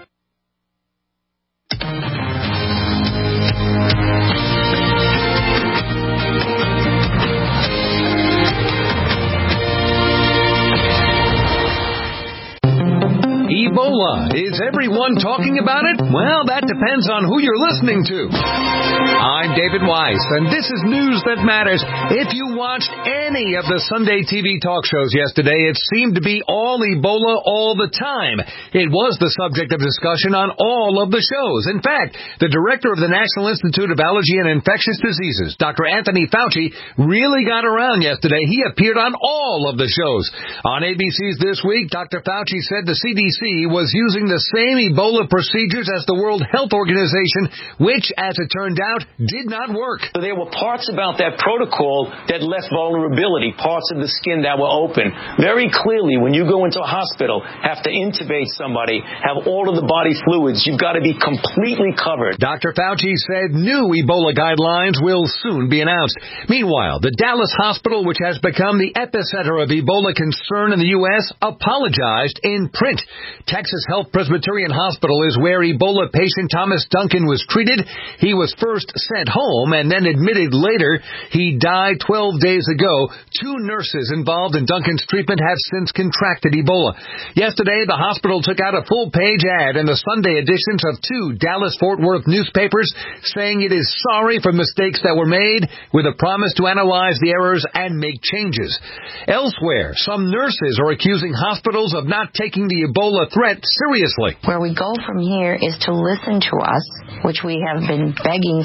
Ebola. Is everyone talking about it? Well, that depends on who you're listening to. I'm David Weiss, and this is News That Matters. If you watched any of the Sunday TV talk shows yesterday, it seemed to be all Ebola all the time. It was the subject of discussion on all of the shows. In fact, the director of the National Institute of Allergy and Infectious Diseases, Dr. Anthony Fauci, really got around yesterday. He appeared on all of the shows. On ABC's This Week, Dr. Fauci said the CDC was using the same Ebola procedures as the World Health Organization, which, as it turned out, did not work. There were parts about that protocol that left vulnerability, parts of the skin that were open. Very clearly, when you go into a hospital, have to intubate somebody, have all of the body fluids, you've got to be completely covered. Dr. Fauci said new Ebola guidelines will soon be announced. Meanwhile, the Dallas hospital, which has become the epicenter of Ebola concern in the U.S., apologized in print. Texas Health Presbyterian Hospital is where Ebola patient Thomas Duncan was treated. He was first sent home and then admitted later. He died 12 days ago. 2 nurses involved in Duncan's treatment have since contracted Ebola. Yesterday, the hospital took out a full-page ad in the Sunday editions of 2 Dallas-Fort Worth newspapers saying it is sorry for mistakes that were made with a promise to analyze the errors and make changes. Elsewhere, some nurses are accusing hospitals of not taking the Ebola threat seriously. Where we go from here is to listen to us, which we have been begging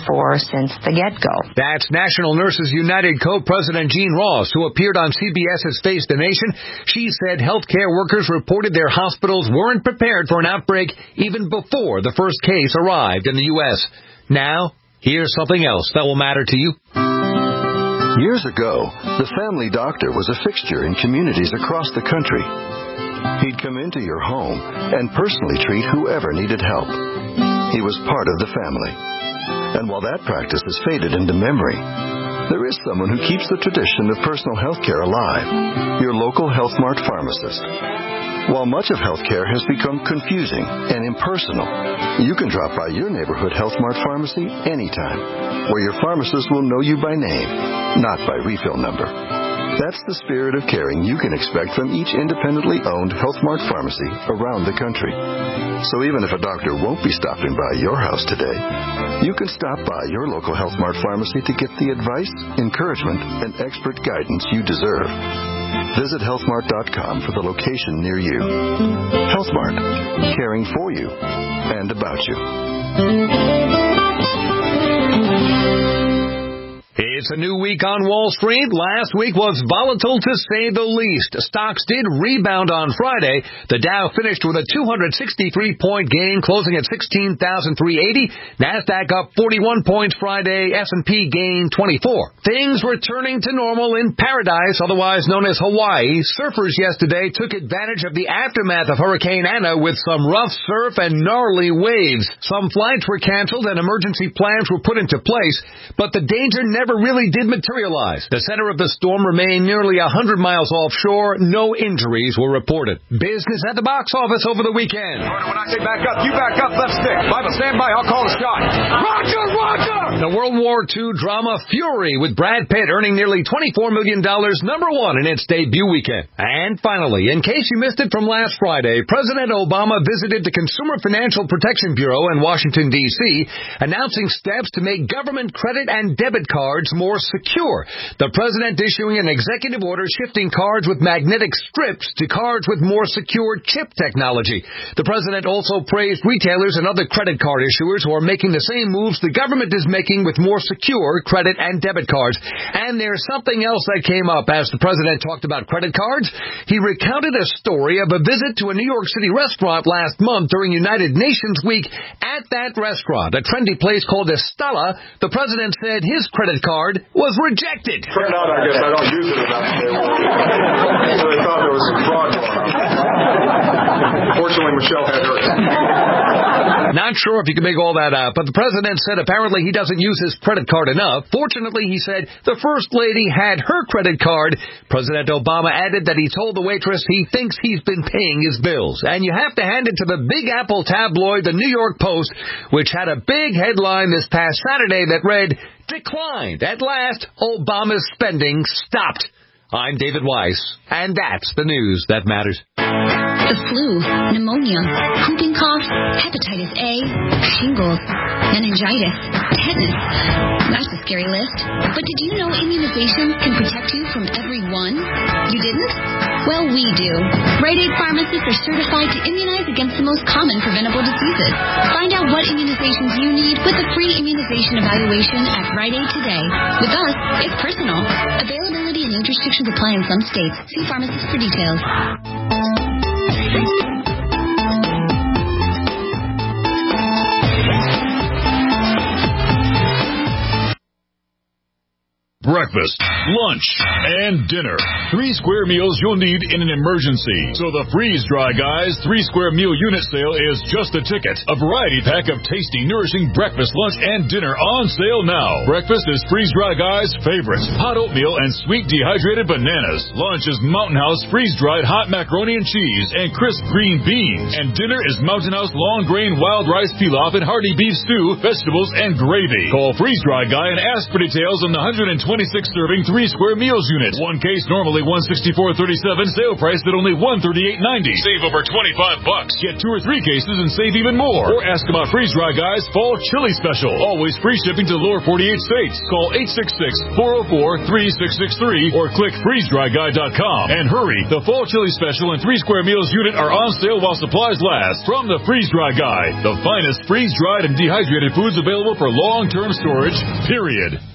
for since the get-go. That's National Nurses United co-president Jean Ross, who appeared on CBS's Face the Nation. She said healthcare workers reported their hospitals weren't prepared for an outbreak even before the first case arrived in the U.S. Now, here's something else that will matter to you. Years ago, the family doctor was a fixture in communities across the country. He'd come into your home and personally treat whoever needed help. He was part of the family. And while that practice has faded into memory, there is someone who keeps the tradition of personal health care alive, your local Health Mart pharmacist. While much of healthcare has become confusing and impersonal, you can drop by your neighborhood Health Mart pharmacy anytime, where your pharmacist will know you by name, not by refill number. That's the spirit of caring you can expect from each independently owned Health Mart pharmacy around the country. So even if a doctor won't be stopping by your house today, you can stop by your local Health Mart pharmacy to get the advice, encouragement, and expert guidance you deserve. Visit healthmart.com for the location near you. Health Mart, caring for you and about you. It's a new week on Wall Street. Last week was volatile to say the least. Stocks did rebound on Friday. The Dow finished with a 263-point gain, closing at 16,380. NASDAQ up 41 points Friday. S&P gained 24. Things returning to normal in paradise, otherwise known as Hawaii. Surfers yesterday took advantage of the aftermath of Hurricane Ana with some rough surf and gnarly waves. Some flights were canceled and emergency plans were put into place, but the danger never really did materialize. The center of the storm remained nearly 100 miles offshore. No injuries were reported. Business at the box office over the weekend. When I say back up, you back up, left stick. Bible, stand by, I'll call the shot. Roger, Roger! The World War II drama Fury with Brad Pitt earning nearly $24 million, number one in its debut weekend. And finally, in case you missed it from last Friday, President Obama visited the Consumer Financial Protection Bureau in Washington, D.C., announcing steps to make government credit and debit cards more secure. The president issuing an executive order shifting cards with magnetic strips to cards with more secure chip technology. The president also praised retailers and other credit card issuers who are making the same moves the government is making with more secure credit and debit cards. And there's something else that came up as the president talked about credit cards. He recounted a story of a visit to a New York City restaurant last month during United Nations Week. At that restaurant, a trendy place called Estella, the president said his credit card was rejected. Turned out, I guess, I don't use it enough. So they thought there was some fraud going on. Fortunately, Michelle had hers. Not sure if you can make all that out, but the president said apparently he doesn't use his credit card enough. Fortunately, he said the first lady had her credit card. President Obama added that he told the waitress he thinks he's been paying his bills. And you have to hand it to the Big Apple tabloid, the New York Post, which had a big headline this past Saturday that read, "Declined. At last, Obama's spending stopped." I'm David Weiss, and that's the news that matters. The flu, pneumonia, whooping cough, hepatitis A, shingles, meningitis, tetanus. That's a scary list. But did you know immunizations can protect you from every one? You didn't? Well, we do. Rite Aid pharmacists are certified to immunize against the most common preventable diseases. Find out what immunizations you need with a free immunization evaluation at Rite Aid today. With us, it's personal. Availability and age restrictions apply in some states. See pharmacist for details. Breakfast, lunch, and dinner. 3 square meals you'll need in an emergency. So the Freeze Dry Guys 3 square meal unit sale is just a ticket. A variety pack of tasty, nourishing breakfast, lunch, and dinner on sale now. Breakfast is Freeze Dry Guys' favorite. Hot oatmeal and sweet dehydrated bananas. Lunch is Mountain House freeze-dried hot macaroni and cheese and crisp green beans. And dinner is Mountain House long grain wild rice pilaf and hearty beef stew, vegetables, and gravy. Call Freeze Dry Guy and ask for details on the 120 26-serving 3-square meals unit. One case normally $164.37, sale price at only $138.90. Save over $25. Get 2 or 3 cases and save even more. Or ask about Freeze Dry Guy's Fall Chili Special. Always free shipping to the lower 48 states. Call 866-404-3663 or click freezedryguy.com. And hurry, the Fall Chili Special and 3-square meals unit are on sale while supplies last. From the Freeze Dry Guy, the finest freeze-dried and dehydrated foods available for long-term storage, period.